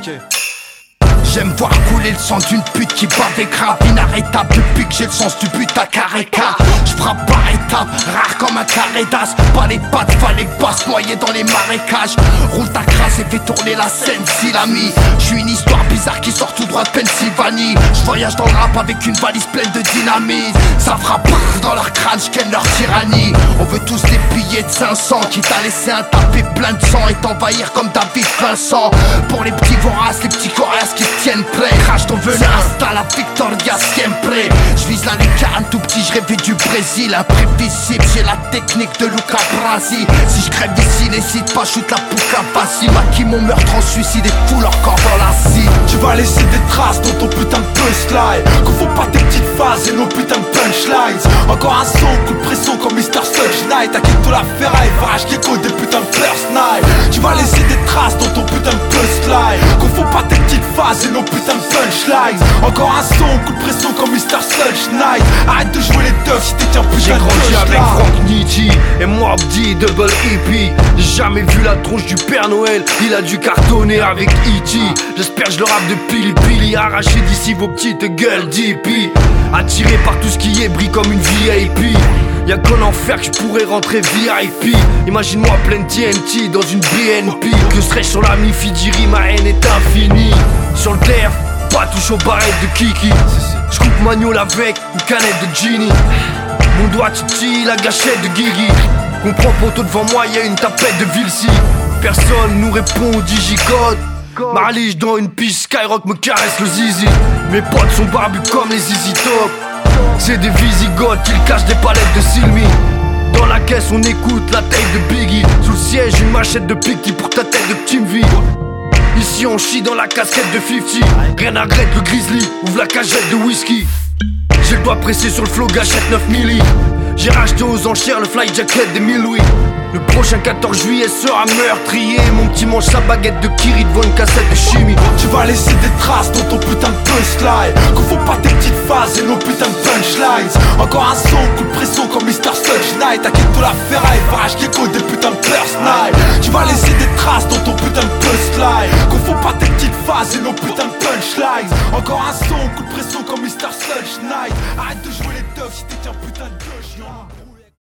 Ok. J'aime voir couler le sang d'une pute qui bat des graves inarrêtable. Depuis que j'ai le sens du but à Carré-Car, j'frappe par étapes, rare comme un carré d'as. Pas les pattes, fallait pas se noyer dans les marécages. Roule ta crasse et fais tourner la scène si l'ami. J'suis une histoire bizarre qui sort tout droit de Pennsylvanie. J'voyage dans le rap avec une valise pleine de dynamite. Ça frappe dans leur crâne, j'ken leur tyrannie. On veut tous des billets de 500 qui t'a laissé un tapé plein de sang et t'envahir comme David Vincent. Pour les petits voraces, les petits coriaces qui tiennent prêt, crache ton venin, hasta la victoria siempre. J'vise la lucarne tout petit, j'rêvais du Brésil. Imprévisible, j'ai la technique de Luca Brasi. Si j'crève d'ici, n'hésite pas, shoot la pouca facile. Maquille mon meurtre en suicide et fous leur corps dans la scie. Tu vas laisser des traces dans ton putain de punchline. Confond pas tes petites phases et nos putains de punchlines. Encore un son, coup de pression comme Mr. Such Night. T'inquiète toi la ferraille, varage qui écoute des putains de first night. Tu vas laisser des traces dans ton putain de punchline. Confond pas tes petites phases et nos putains de punchlines. Encore un son, coup de pression comme Mr. Such Night. Arrête de jouer les teufs si t'es un putain de J'ai grandi avec Frank Nitti et moi Abdi Double EP. J'ai jamais vu la tronche du Père Noël, il a dû cartonner avec E.T. J'espère que je le rappe de Pili Pili. Arraché d'ici vos petites gueules d'hippie. Attiré par tout ce qui est brille comme une VIP. Y'a qu'en enfer que je pourrais rentrer VIP. Imagine-moi plein TNT dans une BNP. Que serais-je sur la mi-Fidiri, ma haine est infinie. Sur le terre, pas touche aux barrettes de Kiki. J'coupe Magnol avec une canette de Genie. Mon doigt titi, la gâchette de Guigui. Comprends poto devant moi, y'a une tapette de Vilsi. Personne nous répond au digicode. Marliche dans une piste, Skyrock me caresse le zizi. Mes potes sont barbus comme les Zizi Top. C'est des Visigoths, ils cachent des palettes de Silmi. Dans la caisse on écoute la tape de Biggie. Sous le siège une machette de Picky pour ta tête de Team V. Ici on chie dans la casquette de 50. Rien à regretter le grizzly, ouvre la cagette de whisky. J'ai le doigt pressé sur le flow, gâchette 9 milli. J'ai racheté aux enchères le fly jacket des 1000 Louis. Le prochain 14 juillet sera meurtrier. Mon petit mange sa baguette de Kiri devant une cassette de chimie. Tu vas laisser des traces dans ton putain de punchline. Confond pas tes petites phases et nos putains de punchlines. Encore un son, coup de pression comme Mr. Such Night. T'inquiète toi la ferraille, varage qui écoute des putains de first night. Tu vas laisser des traces dans ton putain de punchline. Confond pas tes petites phases et nos putains de punchlines. Encore un son, coup de pression comme Mr. Such Night. Arrête de jouer les teufs si t'es un putain de gueule.